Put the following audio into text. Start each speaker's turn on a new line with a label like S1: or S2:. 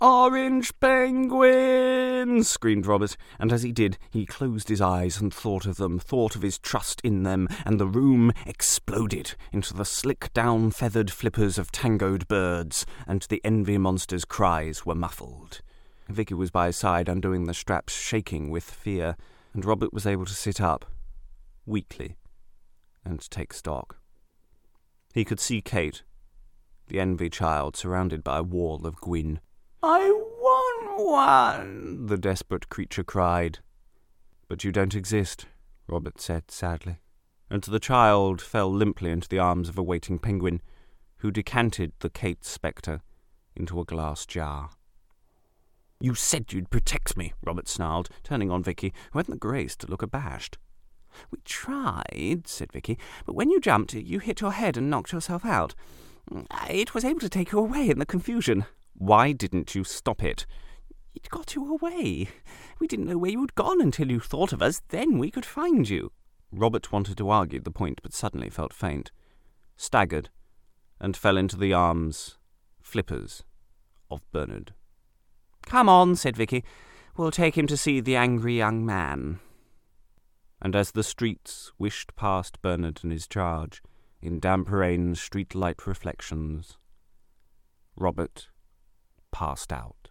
S1: "Orange penguins!" screamed Robert, and as he did, he closed his eyes and thought of them, thought of his trust in them, and the room exploded into the slick-down feathered flippers of tangoed birds, and the envy monster's cries were muffled. Vicky was by his side, undoing the straps, shaking with fear, and Robert was able to sit up, weakly, and take stock. He could see Kate, the envy child, surrounded by a wall of Gwyn. "I want one," the desperate creature cried. "But you don't exist," Robert said sadly, and the child fell limply into the arms of a waiting penguin, who decanted the Kate spectre into a glass jar. "You said you'd protect me," Robert snarled, turning on Vicky, who hadn't the grace to look abashed. "We tried," said Vicky, "but when you jumped, you hit your head and knocked yourself out. It was able to take you away in the confusion." "Why didn't you stop it?" "It got you away. We didn't know where you'd gone until you thought of us. Then we could find you." Robert wanted to argue the point, but suddenly felt faint, staggered, and fell into the arms, flippers, of Bernard. "Come on," said Vicky. "We'll take him to see the angry young man." And as the streets wished past Bernard and his charge, in damp rain, street-light reflections, Robert passed out.